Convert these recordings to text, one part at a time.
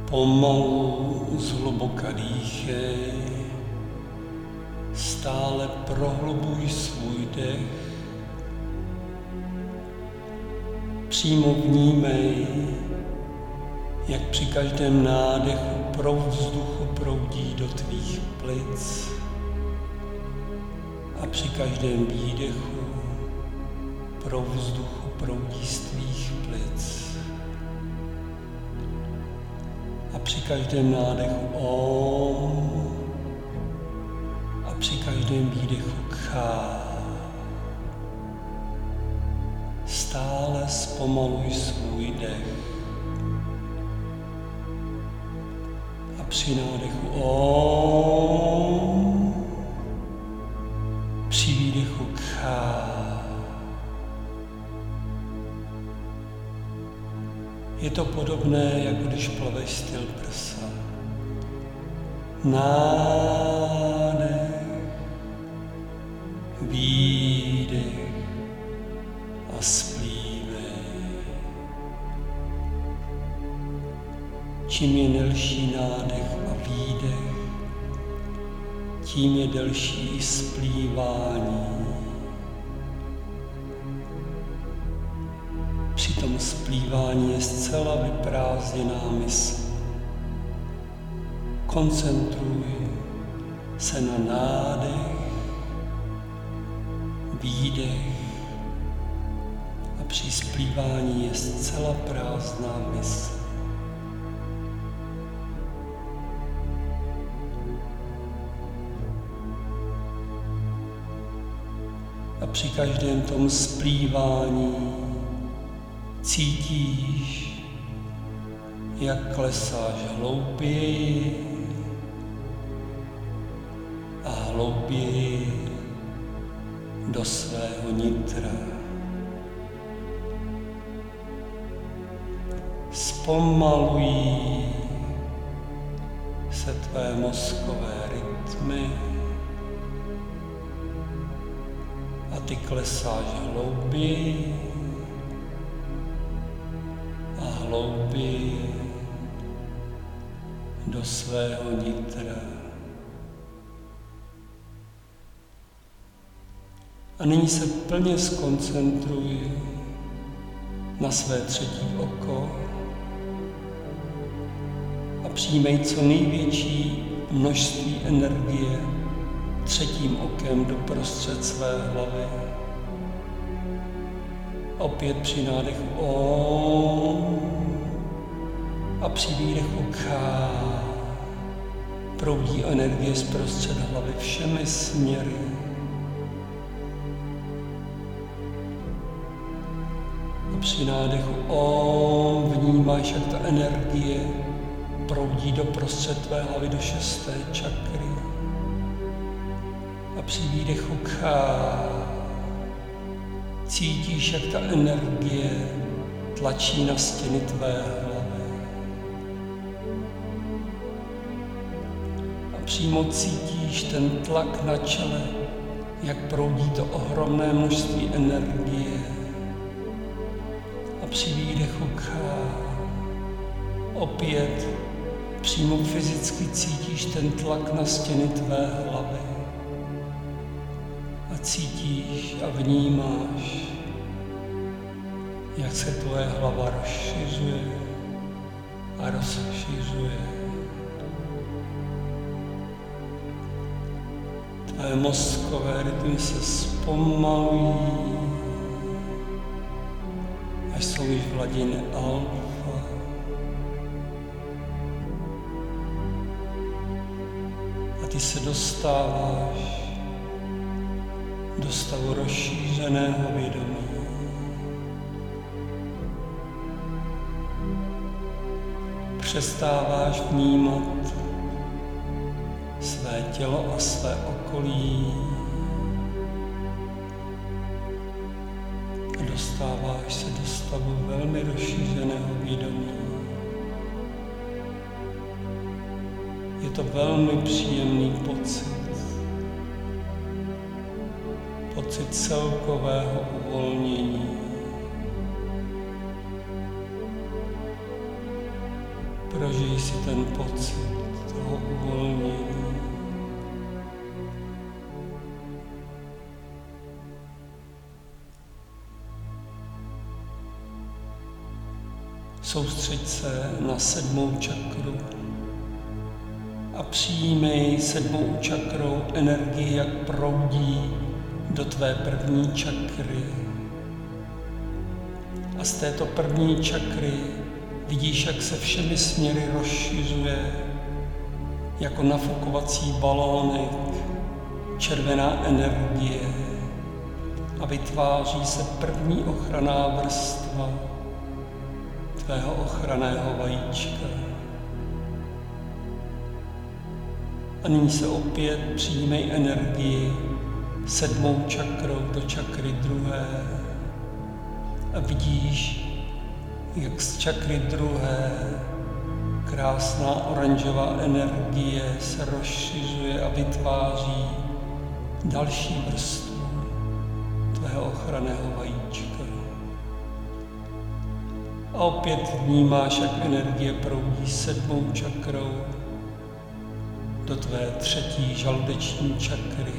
Pomalu zhluboka dýchej, stále prohlubuj svůj dech. Přímo vnímej, jak při každém nádechu proud vzduchu proudí do tvých plic a při každém výdechu proud vzduchu proudí z tvých plic. A při každém nádechu Om a při každém výdechu Kha. Stále zpomaluj svůj dech. A při nádechu Om, při výdechu Kha. Je to podobné, jako když plaveš styl prsa. Nádech, výdech a splívej. Čím je delší nádech a výdech, tím je delší i splívání. Při tom splívání je zcela vyprázdněná mysl. Koncentruj se na nádech, výdech a při splívání je zcela prázdná mysl. A při každém tom splívání cítíš, jak klesáš hlouběji a hlouběji do svého nitra. Zpomalují se tvé mozkové rytmy a ty klesáš hlouběji a hlouběji do svého nitra. A nyní se plně skoncentruj na své třetí oko a přijmej co největší množství energie třetím okem doprostřed své hlavy. Opět při nádechu Om a při výdechu Kha proudí energie zprostřed hlavy všemi směry. A při nádechu Om vnímáš, jak ta energie proudí doprostřed tvé hlavy do 6. čakry. A při výdechu Kha cítíš, jak ta energie tlačí na stěny tvé hlavy. A přímo cítíš ten tlak na čele, jak proudí to ohromné množství energie. A při výdechu Kha opět přímo fyzicky cítíš ten tlak na stěny tvé hlavy. A cítíš a vnímáš, jak se tvoje hlava rozšiřuje a rozšiřuje. Tvé mozkové rytmy se zpomalují, až jsou již v hladině alfa. A ty se dostáváš do stavu rozšířeného vědomí. Přestáváš vnímat své tělo a své okolí. Dostáváš se do stavu velmi rozšířeného vědomí. Je to velmi příjemný pocit. Pocit celkového uvolnění. Prožij si ten pocit toho uvolnění. Soustřeď se na 7. čakru a přijímej 7. čakrou energii, jak proudí do tvé 1. čakry. A z této 1. čakry vidíš, jak se všemi směry rozšiřuje jako nafukovací balónek červená energie a vytváří se 1. ochranná vrstva tvého ochranného vajíčka. A nyní se opět přijímej energii 7. čakrou do čakry 2. A vidíš, jak z čakry 2. krásná oranžová energie se rozšiřuje a vytváří další vrstvu tvého ochranného vajíčka. A opět vnímáš, jak energie proudí 7. čakrou do tvé 3. žaludeční čakry.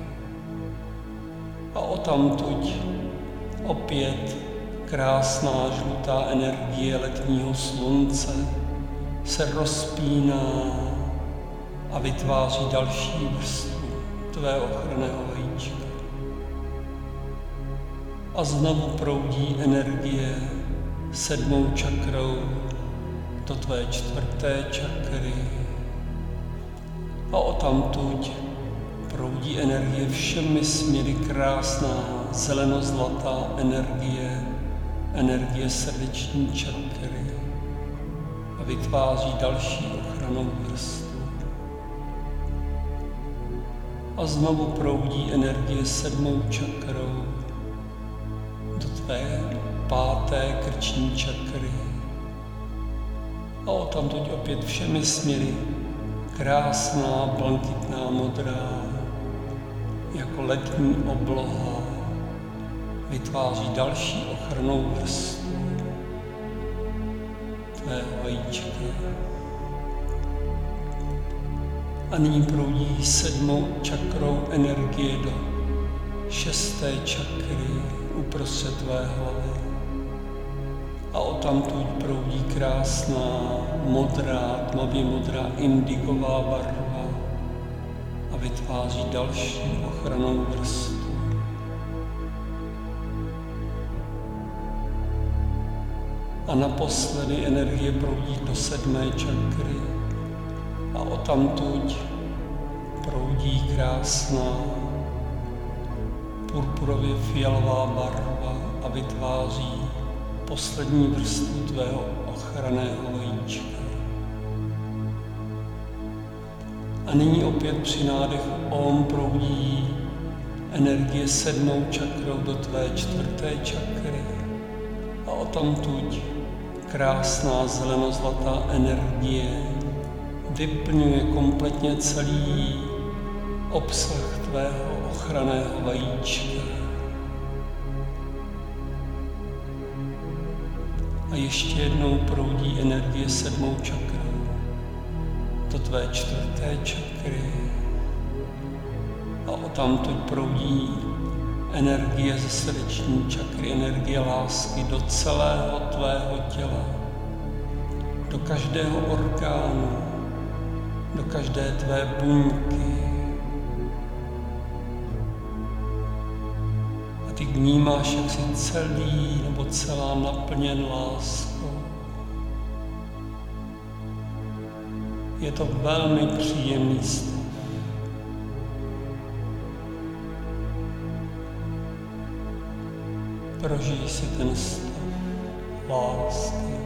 A odtamtud opět krásná žlutá energie letního slunce se rozpíná a vytváří další vrstvu tvého ochranného vajíčka. A znovu proudí energie 7. čakrou do tvé 4. čakry. A odtamtud proudí energie všemi směry, krásná zelenozlatá energie srdeční čakry a vytváří další ochrannou vrstvu. A znovu proudí energie 7. čakrou do tvé 5. krční čakry. A odtamtud opět všemi směry krásná blankitná modrá jako letní obloha vytváří další ochrannou vrstvu tvého vajíčka. A nyní proudí 7. čakrou energie do 6. čakry uprostřed tvé hlavy. A odtamtud proudí krásná modrá, tmavě modrá indigová barva a vytváří další ochrannou vrstvu. A naposledy energie proudí do 7. čakry a odtamtud proudí krásná purpurově fialová barva a vytváří poslední vrstvu tvého ochranného vajíčka. A nyní opět při nádechu Om proudí energie 7. čakrou do tvé 4. čakry a odtamtud krásná zelenozlatá energie vyplňuje kompletně celý obsah tvého ochranného vajíčka. A ještě jednou proudí energie 7. čakrou do tvé 4. čakry a odtamtud proudí energie ze srdeční čakry, energie lásky do celého tvého těla, do každého orgánu, do každé tvé buňky. A ty vnímáš, jak jsi celý nebo celá naplněn láskou. Je to velmi příjemný stav. Prožij si ten stav lásky.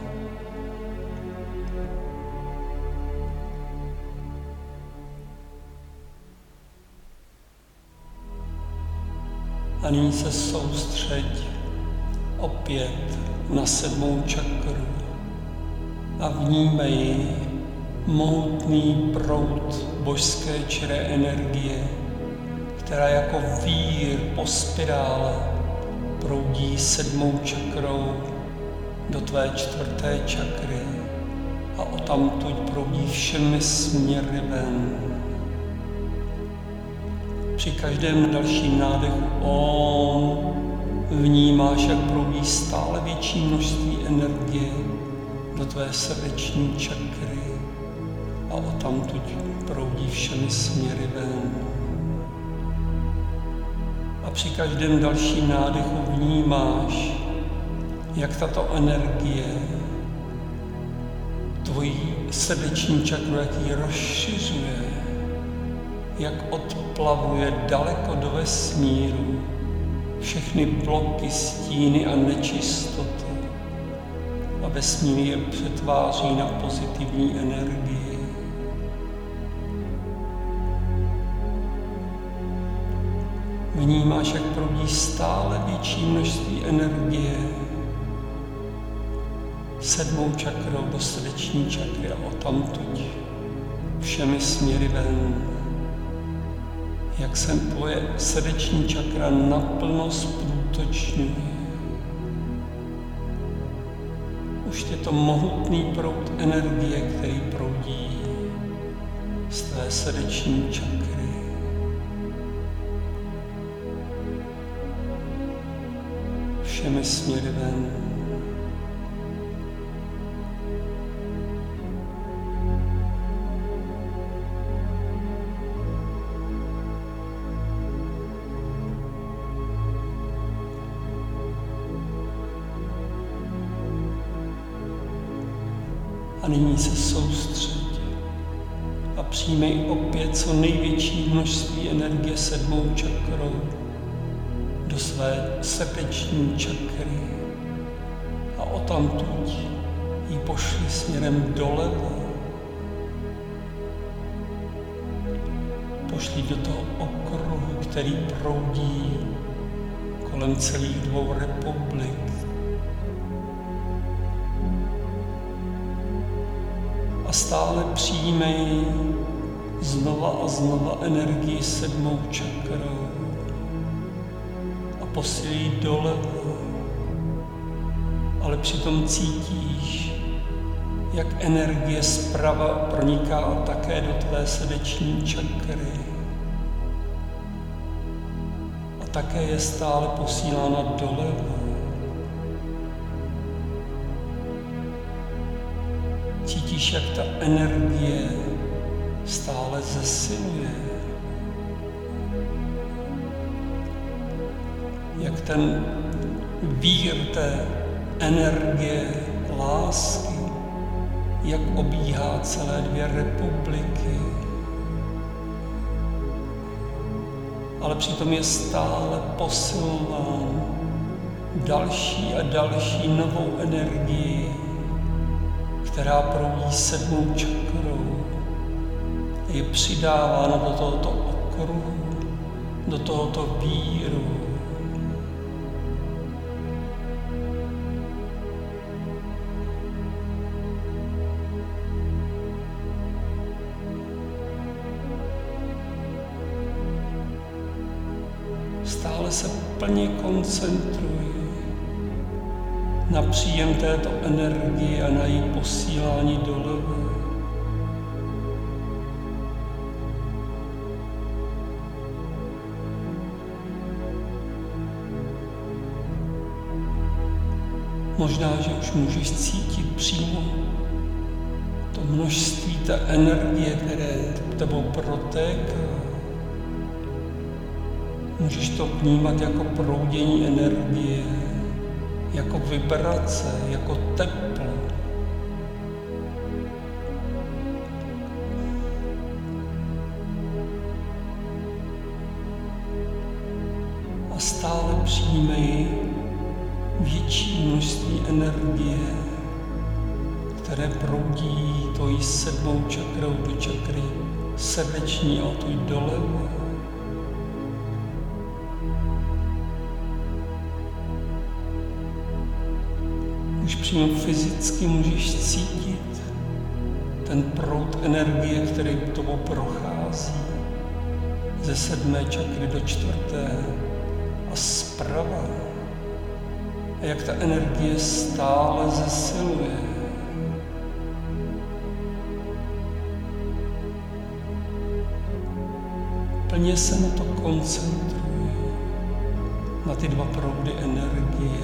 A nyní se soustřeď opět na 7. čakru a vnímej mohutný proud božské čiré energie, která jako vír po spirále proudí 7. čakrou do tvé 4. čakry a odtamtud proudí všemi směry ven. Při každém dalším nádechu Om vnímáš, jak proudí stále větší množství energie do tvé srdeční čakry a odtamtud proudí všemi směry ven. A při každém dalším nádechu vnímáš, jak tato energie tvojí srdeční čakru, jak ji rozšiřuje, jak odplavuje daleko do vesmíru všechny bloky, stíny a nečistoty a vesmír je přetváří na pozitivní energii. Vnímáš, jak proudí stále větší množství energie 7. čakrou do srdeční čakry a odtamtud všemi směry ven. Jak se tvoje srdeční čakra naplno zprůtočňuje. Už je to mohutný proud energie, který proudí z tvé srdeční čakry. Všemi směry ven. A nyní se soustřeď a přijmej opět co největší množství energie 7. čakrou do své srdeční čakry a odtamtud ji pošli směrem doleva. Pošli do toho okruhu, který proudí kolem celých 2 republik. A stále přijímej znova a znova energii 7. čakrou a posílí doleva, ale přitom cítíš, jak energie zprava proniká také do tvé srdeční čakry a také je stále posílána doleva. Cítíš, jak ta energie stále zesiluje, jak ten vír té energie lásky, jak obíhá celé 2 republiky, ale přitom je stále posilován další a další novou energii, která proudí 7. čakrou, je přidávána do tohoto okruhu, do tohoto víru. Stále se plně koncentruj na příjem této energie a na její posílání doleva. Možná, že už můžeš cítit přímo to množství té energie, které tebou protéká. Můžeš to vnímat jako proudění energie, jako vibrace, jako teplo. A stále přijímej větší množství energie, které proudí tvojí 7. čakrou do čakry srdeční a odtud doleva. Už přímo fyzicky můžeš cítit ten proud energie, který tobou prochází ze 7. čakry do 4. a zprava. A jak ta energie stále zesiluje. Plně se na to koncentruj, na ty dva proudy energie.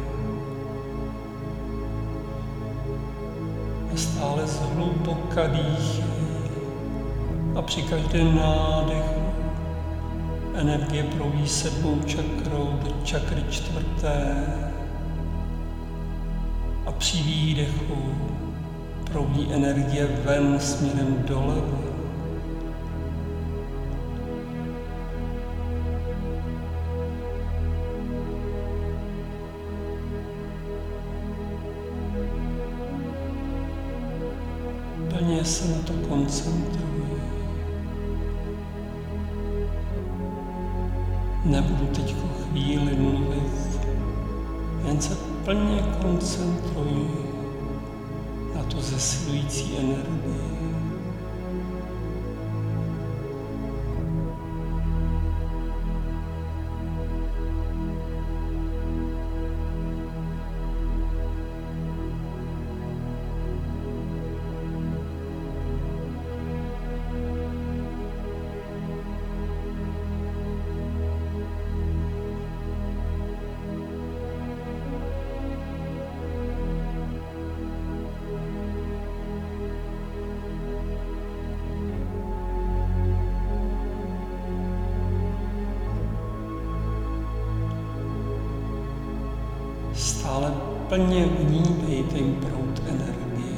A stále zhluboka dýchej. A při každém nádechu energie proudí 7. čakrou do čakry 4. A při výdechu proudí energie ven směrem doleva. Plně se na to koncentruj. Nebudu teď chvíli mluvit, jen se plně koncentruj na tu zesilující energii. Stále plně vnímej ten proud energie.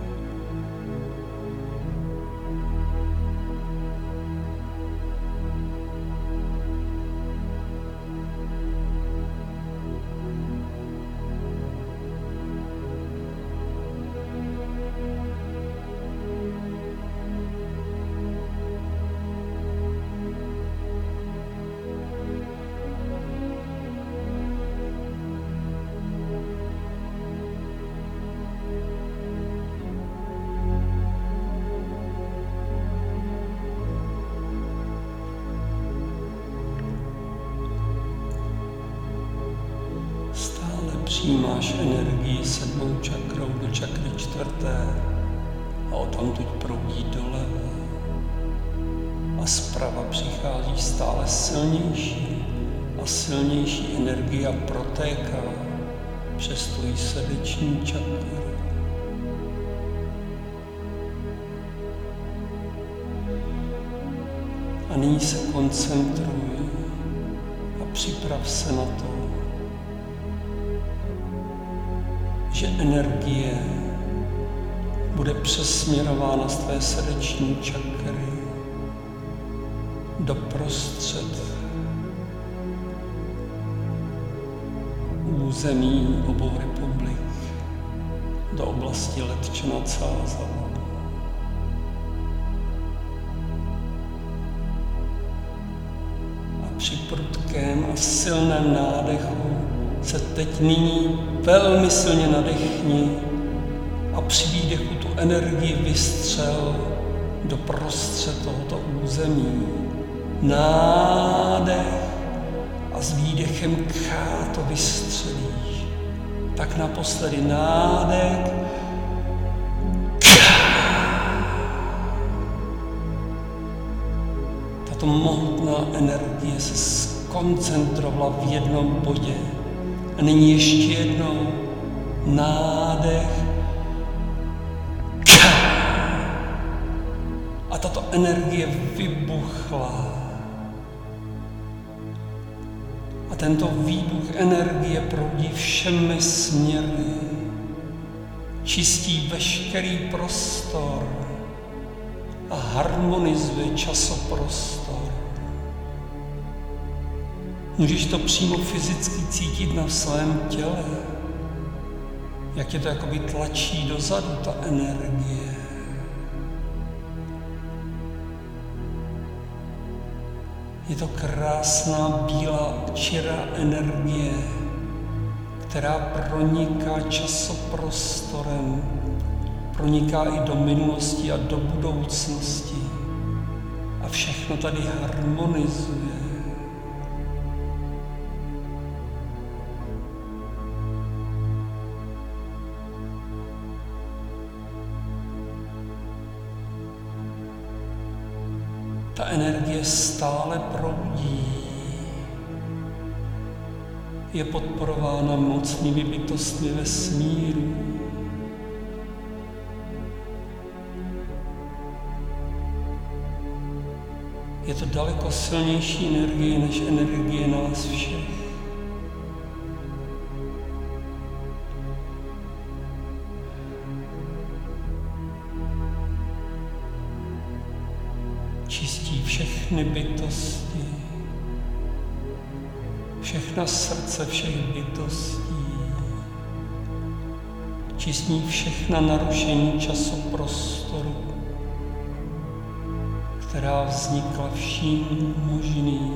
Přijímáš energii 7. čakrou do čakry 4. a odtamtud proudí doleva. A zprava přichází stále silnější a silnější energie a protéká přes tvoji srdeční čakru. A nyní se koncentruj a připrav se na to, že energie bude přesměrována z tvé srdeční čakry do prostřed území obou republik, do oblasti Letče nad Sázavou. A při prudkém a silném nádechu se teď nyní velmi silně nadechni a při výdechu tu energii vystřel do prostřed tohoto území. Nádech a s výdechem to vystřelíš. Tak naposledy nádech. Tato mohutná energie se skoncentrovala v jednom bodě. A nyní ještě jednou nádech. A tato energie vybuchla. A tento výbuch energie proudí všemi směry. Čistí veškerý prostor a harmonizuje časoprostor. Můžeš to přímo fyzicky cítit na svém těle, jak tě to jakoby tlačí dozadu, ta energie. Je to krásná bílá čirá energie, která proniká časoprostorem, proniká i do minulosti a do budoucnosti a všechno tady harmonizuje. Ta energie stále proudí. Je podporována mocnými bytostmi vesmíru. Je to daleko silnější energie než energie nás všech. Čistí všechny bytosti, všechna srdce všech bytostí, čistí všechna narušení času prostoru, která vznikla vším možným.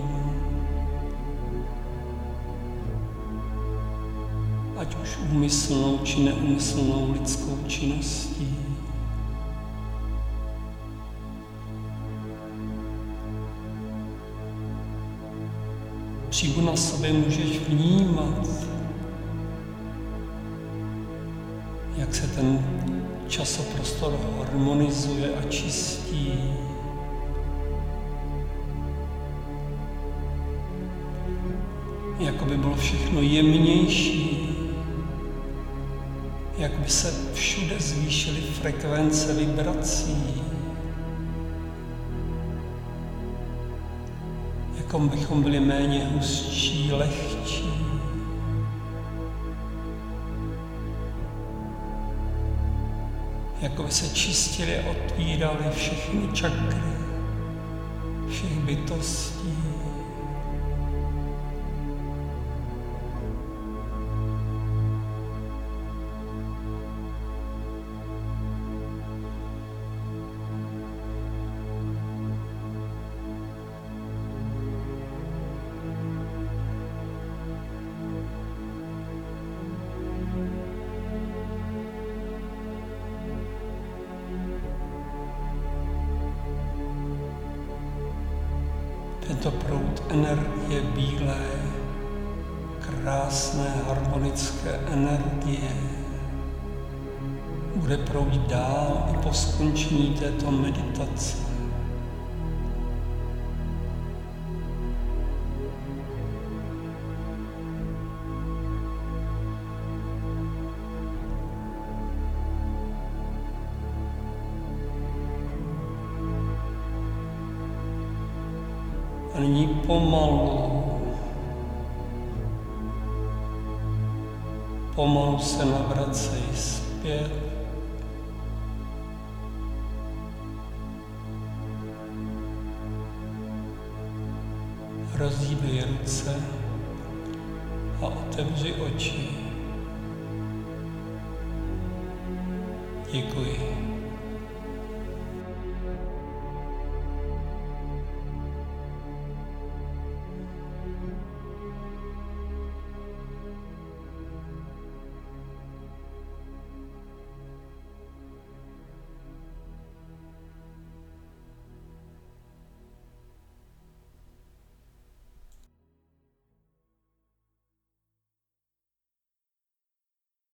Ať už úmyslnou či neúmyslnou lidskou činností. Přímo na sobě můžeš vnímat, jak se ten časoprostor harmonizuje a čistí. Jako by bylo všechno jemnější, jak by se všude zvýšily frekvence vibrací. Jako bychom byli méně hustší, lehčí. Jako by se čistily a otvíraly všechny čakry všech bytostí. Tento proud energie bílé, krásné, harmonické energie bude proudit dál i po skončení této meditace. A nyní pomalu se navracej zpět. Rozhýbej ruce a otevři oči. Děkuji.